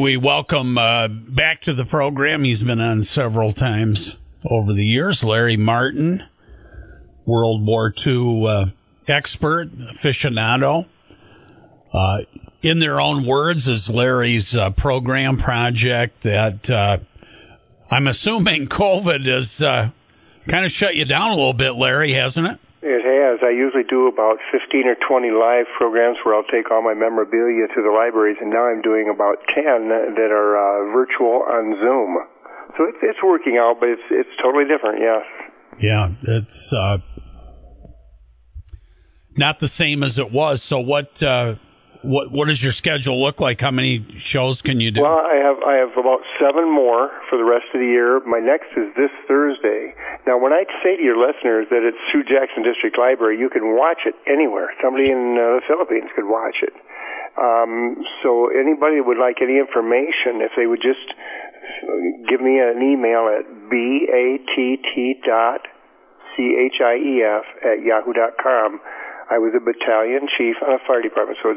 We welcome back to the program. He's been on several times over the years. Larry Martin, World War II expert, aficionado. In their own words, is Larry's program project that I'm assuming COVID has kind of shut you down a little bit, Larry, hasn't it? It has. I usually do about 15 or 20 live programs where I'll take all my memorabilia to the libraries, and now I'm doing about 10 that are virtual on Zoom. So it's working out, but it's totally different, yes. Yeah, it's not the same as it was. So what does your schedule look like? How many shows can you do? Well, I have about 7 more for the rest of the year. My next is this Thursday. Now, when I say to your listeners that it's through Jackson District Library, you can watch it anywhere. Somebody in the Philippines could watch it. So anybody would like any information, if they would just give me an email at batt.chief@yahoo.com. I was a battalion chief on a fire department, so it's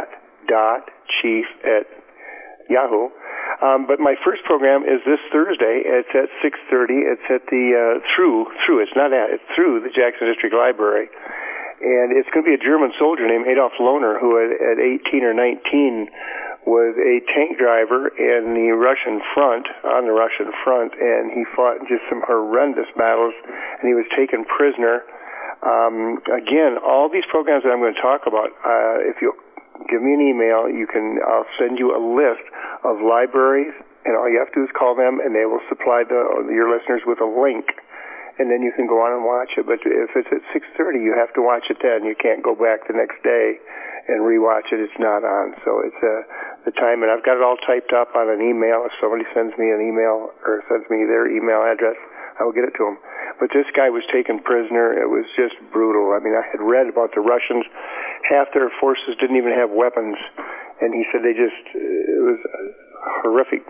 bat.chief@yahoo. But my first program is this Thursday. It's at 6:30. It's at the it's through the Jackson District Library. And it's going to be a German soldier named Adolf Lohner, who at 18 or 19 was a tank driver in the Russian front, and he fought just some horrendous battles, and he was taken prisoner. Again, all these programs that I'm going to talk about, if you'll give me an email, I'll send you a list of libraries, and all you have to do is call them, and they will supply your listeners with a link, and then you can go on and watch it. But if it's at 6:30, you have to watch it then. You can't go back the next day and rewatch it. It's not on. So it's the time, and I've got it all typed up on an email. If somebody sends me an email or sends me their email address, I will get it to them. But this guy was taken prisoner. It was just brutal. I mean, I had read about the Russians. Half their forces didn't even have weapons. And he said it was horrific.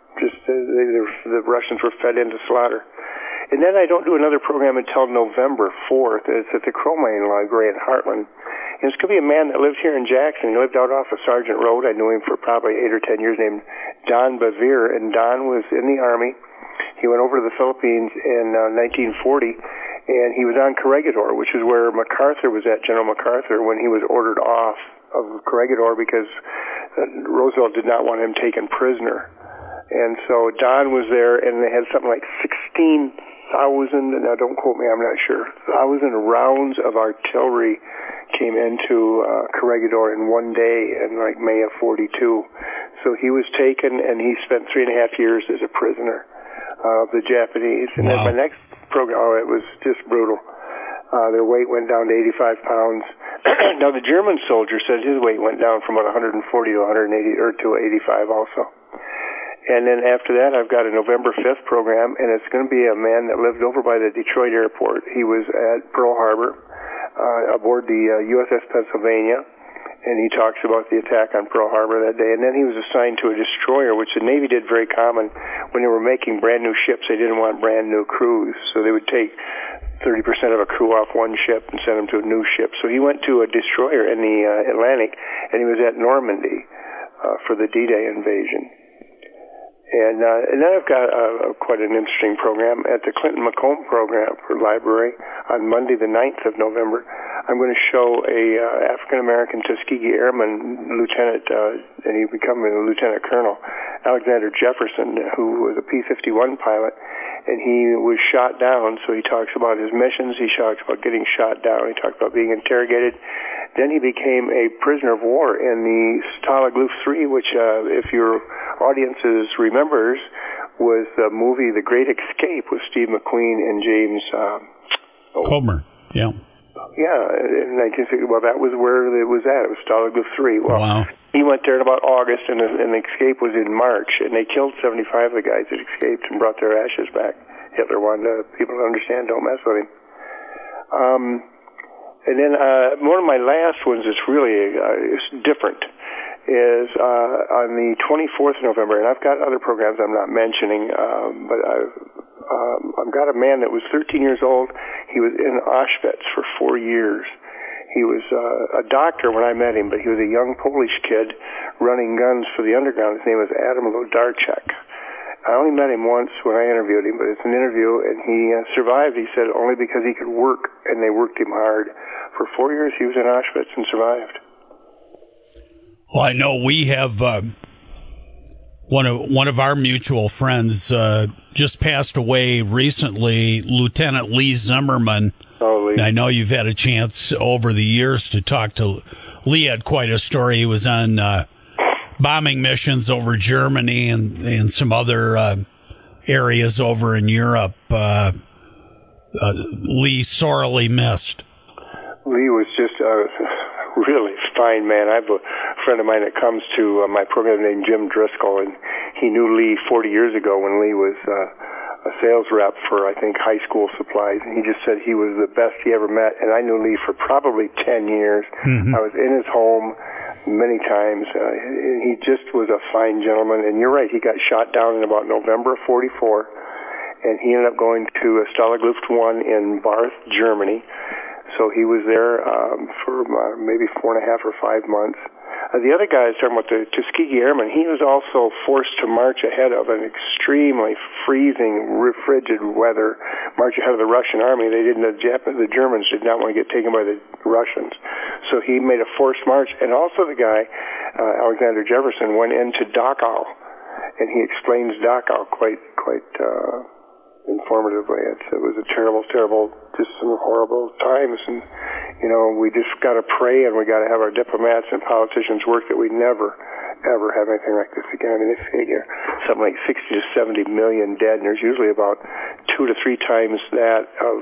The Russians were fed into slaughter. And then I don't do another program until November 4th. It's at the Cromine Library in Heartland. And it's going to be a man that lived here in Jackson. He lived out off of Sergeant Road. I knew him for probably 8 or 10 years, named Don Bevere. And Don was in the Army. He went over to the Philippines in 1940, and he was on Corregidor, which is where MacArthur was at, General MacArthur, when he was ordered off of Corregidor because Roosevelt did not want him taken prisoner. And so Don was there, and they had something like 16,000, now don't quote me, I'm not sure, 1,000 rounds of artillery came into Corregidor in one day in like May of 42. So he was taken, and he spent 3.5 years as a prisoner of the Japanese. And Wow. then my next program, it was just brutal. Their weight went down to 85 pounds. Now, the German soldier said his weight went down from about 140 to 180 or to 85 also. And then after that, I've got a November 5th program, and it's going to be a man that lived over by the Detroit airport. He was at Pearl Harbor aboard the USS Pennsylvania, and he talks about the attack on Pearl Harbor that day. And then he was assigned to a destroyer, which the Navy did very common. When they were making brand new ships, they didn't want brand new crews, so they would take 30% of a crew off one ship and send them to a new ship. So he went to a destroyer in the Atlantic, and he was at Normandy for the D-Day invasion. And then I've got quite an interesting program at the Clinton Macomb program for library on Monday, the 9th of November. I'm going to show a African-American Tuskegee Airman lieutenant, and he became a lieutenant colonel, Alexander Jefferson, who was a P-51 pilot, and he was shot down. So he talks about his missions. He talks about getting shot down. He talks about being interrogated. Then he became a prisoner of war in the Stalag Luft 3, which, if your audiences remembers, was the movie The Great Escape with Steve McQueen and James Comer. Yeah. Yeah, in 1960. Well, that was where it was at. It was Stalag Luft 3. Well, Wow. He went there in about August, and the escape was in March, and they killed 75 of the guys that escaped and brought their ashes back. Hitler wanted people to understand, don't mess with him. And then one of my last ones is really is different, is on the 24th of November, and I've got other programs I'm not mentioning, but I've got a man that was 13 years old. He was in Auschwitz for 4 years. He was a doctor when I met him, but he was a young Polish kid running guns for the underground. His name was Adam Lodarchuk. I only met him once when I interviewed him, but it's an interview, and he survived, he said, only because he could work, and they worked him hard. For 4 years, he was in Auschwitz and survived. Well, I know we have one of our mutual friends just passed away recently, Lieutenant Lee Zimmerman. Oh, Lee. I know you've had a chance over the years to talk to Lee. Had quite a story. He was on bombing missions over Germany and some other areas over in Europe. Lee sorely missed. Lee was just a really fine man. I have a friend of mine that comes to my program named Jim Driscoll, and he knew Lee 40 years ago when Lee was a sales rep for, I think, high school supplies. And he just said he was the best he ever met. And I knew Lee for probably 10 years. Mm-hmm. I was in his home many times. He just was a fine gentleman. And you're right, he got shot down in about November of 44. And he ended up going to Stalag Luft 1 in Barth, Germany. So he was there for maybe 4.5 or 5 months. The other guy I was talking about, the Tuskegee Airman, he was also forced to march ahead of an extremely freezing, frigid weather, march ahead of the Russian army. The Germans did not want to get taken by the Russians. So he made a forced march. And also the guy, Alexander Jefferson, went into Dachau, and he explains Dachau quite informatively. It was a terrible, just some horrible times, and we just got to pray, and we got to have our diplomats and politicians work that we never, ever have anything like this again. I mean, they figure something like 60 to 70 million dead, and there's usually about 2 to 3 times that of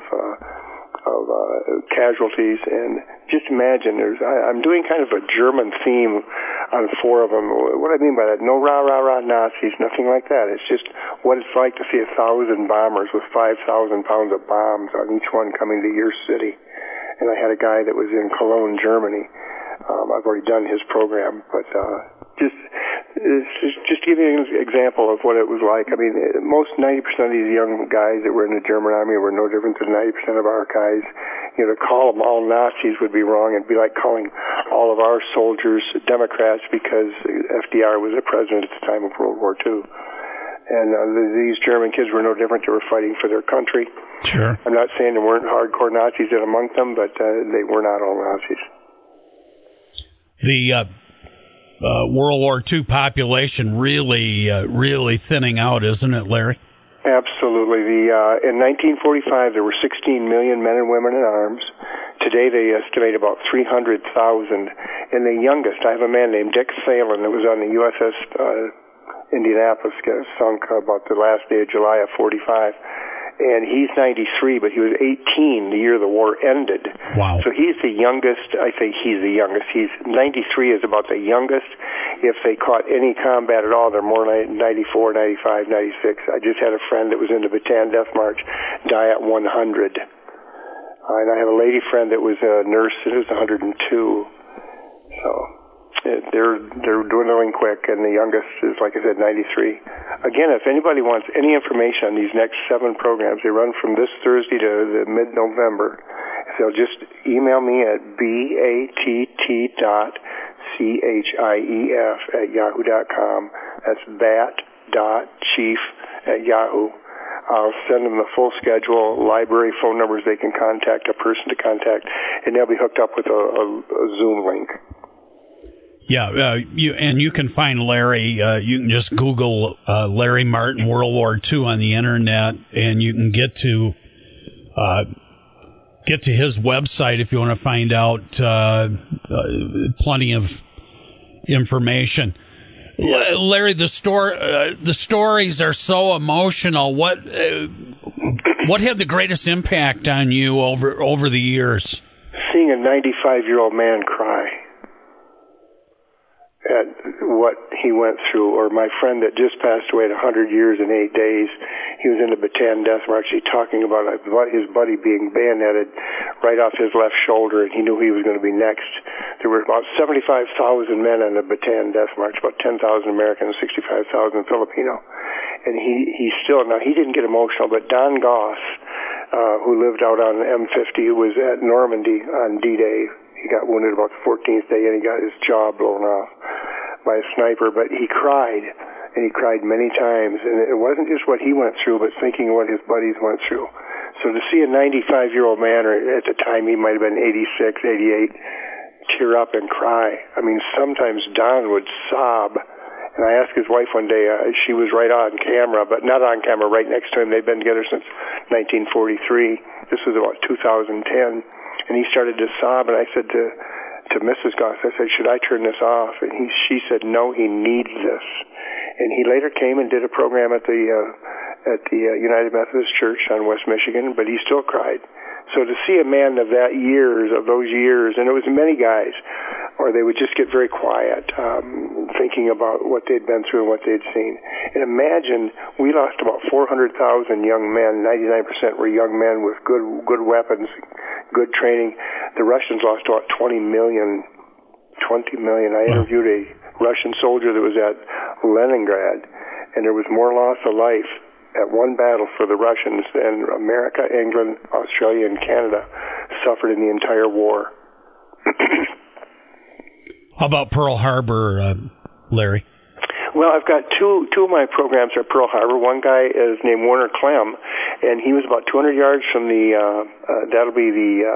casualties. And just imagine, I'm doing kind of a German theme on 4 of them. What I mean by that, no rah-rah-rah Nazis, nothing like that. It's just what it's like to see 1,000 bombers with 5,000 pounds of bombs on each one coming to your city. And I had a guy that was in Cologne, Germany. I've already done his program, but just to give you an example of what it was like. I mean, most 90% of these young guys that were in the German army were no different than 90% of our guys. To call them all Nazis would be wrong. It'd be like calling all of our soldiers Democrats because FDR was the president at the time of World War II. And these German kids were no different. They were fighting for their country. Sure. I'm not saying there weren't hardcore Nazis in among them, but they were not all Nazis. The World War II population really thinning out, isn't it, Larry? Absolutely. In 1945, there were 16 million men and women in arms. Today, they estimate about 300,000. And the youngest, I have a man named Dick Phelan that was on the USS Indianapolis, sunk about the last day of July of 45. And he's 93, but he was 18 the year the war ended. Wow. So he's the youngest. I think he's the youngest. 93 is about the youngest. If they caught any combat at all, they're more like 94, 95, 96. I just had a friend that was in the Bataan Death March die at 100. And I have a lady friend that was a nurse that was 102. So they're dwindling quick, and the youngest is, like I said, 93. Again, if anybody wants any information on these next 7 programs, they run from this Thursday to the mid-November. If they'll just email me at batt.chief@yahoo.com. That's bat.chief@yahoo. I'll send them the full schedule, library phone numbers they can contact, a person to contact, and they'll be hooked up with a Zoom link. Yeah, you can find Larry. You can just Google Larry Martin World War II on the internet, and you can get to his website if you want to find out plenty of information. Yeah. Larry, the stories are so emotional. What had the greatest impact on you over the years? Seeing a 95-year-old man cry at what he went through, or my friend that just passed away at 100 years and 8 days. He was in the Bataan Death March, talking about his buddy being bayoneted right off his left shoulder, and he knew he was going to be next. There were about 75,000 men on the Bataan Death March, about 10,000 Americans, 65,000 Filipino. And he didn't get emotional, but Don Goss, who lived out on M50, who was at Normandy on D-Day, He got wounded about the 14th day, and he got his jaw blown off by a sniper. But he cried, and he cried many times. And it wasn't just what he went through, but thinking what his buddies went through. So to see a 95-year-old man, or at the time he might have been 86, 88, tear up and cry. I mean, sometimes Don would sob. And I asked his wife one day, she was right on camera, but not on camera, right next to him. They'd been together since 1943. This was about 2010. And he started to sob, and I said to Mrs. Goss, I said, should I turn this off? And she said, no, he needs this. And he later came and did a program at the United Methodist Church on West Michigan, but he still cried. So to see a man of those years, and it was many guys, or they would just get very quiet, thinking about what they'd been through and what they'd seen. And imagine, we lost about 400,000 young men. 99% were young men with good weapons, good training. The Russians lost about 20 million. I interviewed a Russian soldier that was at Leningrad, and there was more loss of life at one battle for the Russians than America, England, Australia, and Canada suffered in the entire war. How about Pearl Harbor, Larry? Well, I've got two of my programs are Pearl Harbor. One guy is named Werner Clem, and he was about 200 yards from that'll be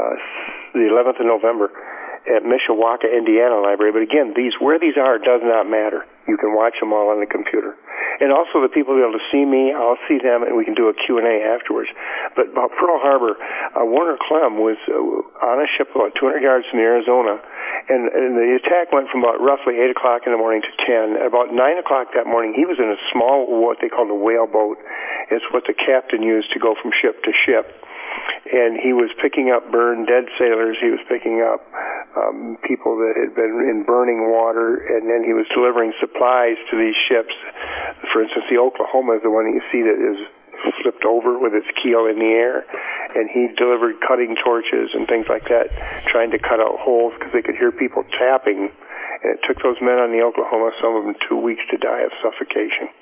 the 11th of November at Mishawaka, Indiana Library. But again, where these are does not matter. You can watch them all on the computer. And also the people will be able to see me, I'll see them, and we can do a Q&A afterwards. But about Pearl Harbor, Werner Clem was on a ship about 200 yards from Arizona, and the attack went from about roughly 8 o'clock in the morning to 10. At about 9 o'clock that morning, he was in a small, what they call a whale boat. It's what the captain used to go from ship to ship. And he was picking up burned dead sailors. He was picking up people that had been in burning water, and then he was delivering supplies to these ships. For instance, the Oklahoma is the one that you see that is flipped over with its keel in the air, and he delivered cutting torches and things like that, trying to cut out holes because they could hear people tapping. And it took those men on the Oklahoma, some of them 2 weeks, to die of suffocation.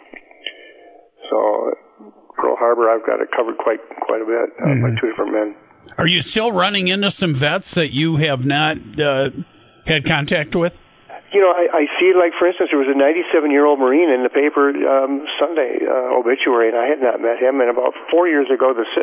So Pearl Harbor, I've got it covered quite a bit by two different men. Are you still running into some vets that you have not had contact with? You know, I see, like, for instance, there was a 97-year-old Marine in the paper Sunday obituary, and I had not met him. And about 5 years ago, the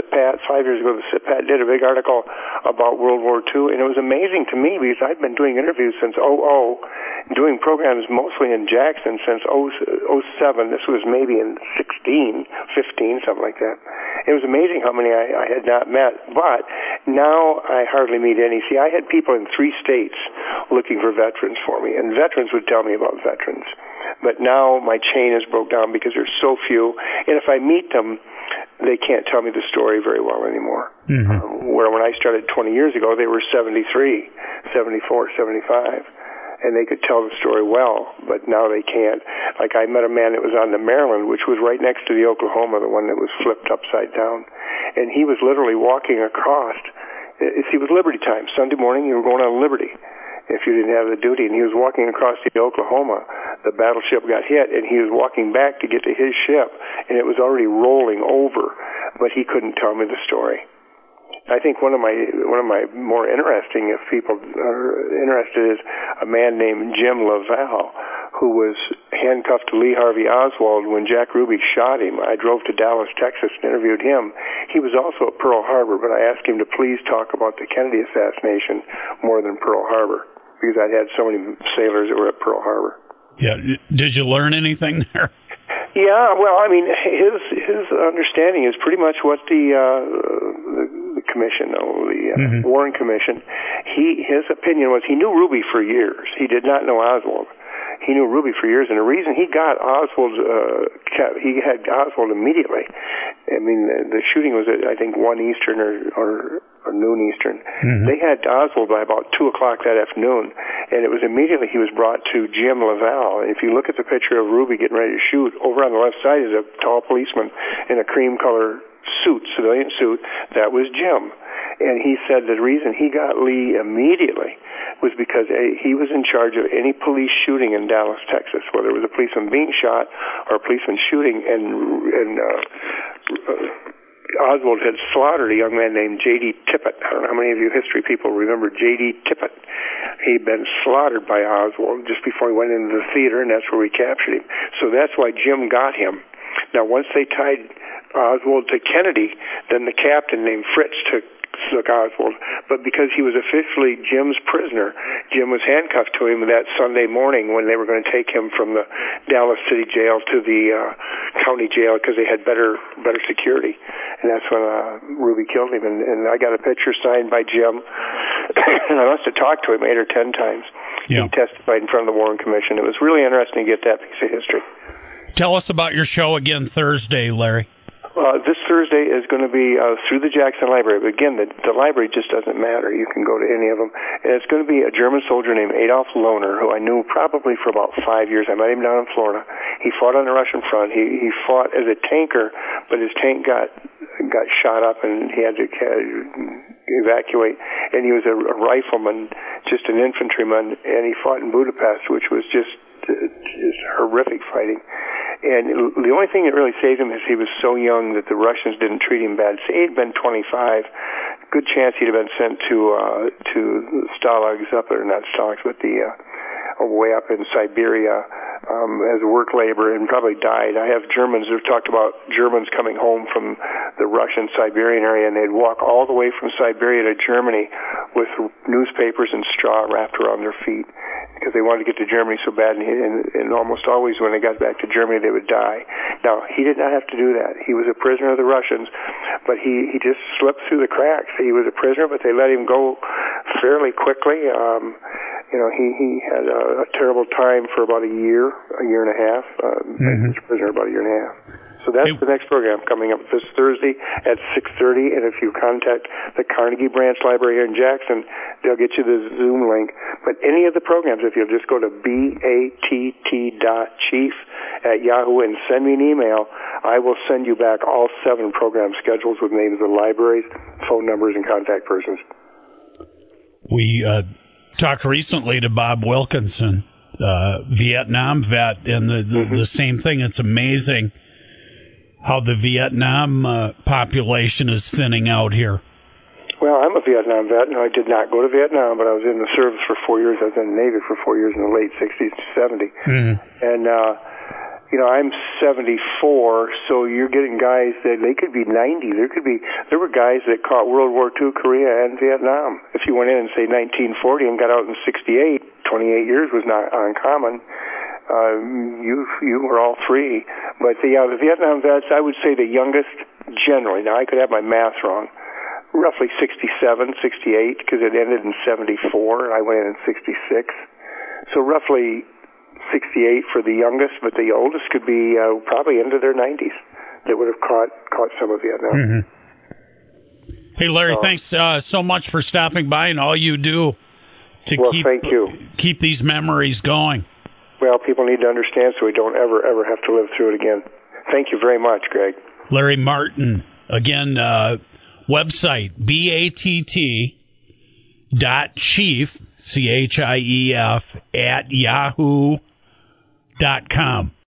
CITPAT did a big article about World War II, and it was amazing to me because I'd been doing interviews since 2000, doing programs mostly in Jackson since 2007. This was maybe in 16, 15, something like that. It was amazing how many I had not met, but now I hardly meet any. See, I had people in 3 states looking for veterans for me, and veterans would tell me about veterans. But now my chain is broke down because there's so few, and if I meet them, they can't tell me the story very well anymore. Where when I started 20 years ago, they were 73, 74, 75. And they could tell the story well, but now they can't. Like, I met a man that was on the Maryland, which was right next to the Oklahoma, the one that was flipped upside down. And he was literally walking across. It was Liberty time. Sunday morning, you were going on Liberty if you didn't have the duty. And he was walking across the Oklahoma. The battleship got hit, and he was walking back to get to his ship, and it was already rolling over, but he couldn't tell me the story. I think one of my more interesting, if people are interested, is a man named Jim Lavelle, who was handcuffed to Lee Harvey Oswald when Jack Ruby shot him. I drove to Dallas, Texas, and interviewed him. He was also at Pearl Harbor, but I asked him to please talk about the Kennedy assassination more than Pearl Harbor, because I'd had so many sailors that were at Pearl Harbor. Yeah. Did you learn anything there? Yeah, well, I mean, his understanding is pretty much what the commission, the Warren Commission, his opinion was he knew Ruby for years. He did not know Oswald. He knew Ruby for years, and the reason he got Oswald, he had Oswald immediately. I mean, the shooting was at, I think, 1 Eastern or noon Eastern. They had Oswald by about 2 o'clock that afternoon, and it was immediately he was brought to Jim Lavelle. And if you look at the picture of Ruby getting ready to shoot, over on the left side is a tall policeman in a cream color suit, civilian suit. That was Jim. And he said the reason he got Lee immediately was because he was in charge of any police shooting in Dallas, Texas, whether it was a policeman being shot or a policeman shooting. And Oswald had slaughtered a young man named J.D. Tippett. I don't know how many of you history people remember J.D. Tippett. He'd been slaughtered by Oswald just before he went into the theater, and that's where we captured him. So that's why Jim got him. Now, once they tied Oswald to Kennedy, then the captain named Fritz took Oswald. But because he was officially Jim's prisoner, Jim was handcuffed to him that Sunday morning when they were going to take him from the Dallas City Jail to the county jail because they had better security. And that's when Ruby killed him. And I got a picture signed by Jim. And I must have talked to him 8 or 10 times. Yeah. He testified in front of the Warren Commission. It was really interesting to get that piece of history. Tell us about your show again Thursday, Larry. This Thursday is going to be through the Jackson Library. But again, the library just doesn't matter. You can go to any of them. And it's going to be a German soldier named Adolf Lohner, who I knew probably for about 5 years. I met him down in Florida. He fought on the Russian front. He fought as a tanker, but his tank got shot up and he had to evacuate. And he was a rifleman, just an infantryman, and he fought in Budapest, which was just horrific fighting. And the only thing that really saved him is he was so young that the Russians didn't treat him bad. Say he'd been 25, good chance he'd have been sent to Stalags up there, not Stalags, but the way up in Siberia as work labor, and probably died. I have Germans who've talked about Germans coming home from the Russian Siberian area, and they'd walk all the way from Siberia to Germany with newspapers and straw wrapped around their feet because they wanted to get to Germany so bad, and almost always when they got back to Germany they would die. Now, he did not have to do that. He was a prisoner of the Russians, but he just slipped through the cracks. He was a prisoner, but they let him go fairly quickly. He had a terrible time for about a year and a half. He was a prisoner about a year and a half. So that's the next program coming up this Thursday at 6:30. And if you contact the Carnegie Branch Library here in Jackson, they'll get you the Zoom link. But any of the programs, if you'll just go to batt.chief@yahoo and send me an email, I will send you back all 7 program schedules with names of the libraries, phone numbers, and contact persons. We talked recently to Bob Wilkinson, Vietnam vet, and the same thing. It's amazing how the Vietnam population is thinning out here. Well, I'm a Vietnam vet. No, I did not go to Vietnam, but I was in the service for 4 years. I was in the Navy for 4 years in the late 60s to 70. And, I'm 74, so you're getting guys that they could be 90. There were guys that caught World War II, Korea, and Vietnam. If you went in and say 1940 and got out in 68, 28 years was not uncommon. You were all 3. But the Vietnam vets, I would say the youngest generally, now I could have my math wrong, roughly 67, 68, because it ended in 74. I went in 66. So roughly 68 for the youngest, but the oldest could be probably into their 90s that would have caught some of Vietnam. Hey, Larry, thanks so much for stopping by and all you do to keep these memories going. Well, people need to understand so we don't ever have to live through it again. Thank you very much, Greg. Larry Martin. Again, website, batt.chief, CHIEF, @yahoo.com.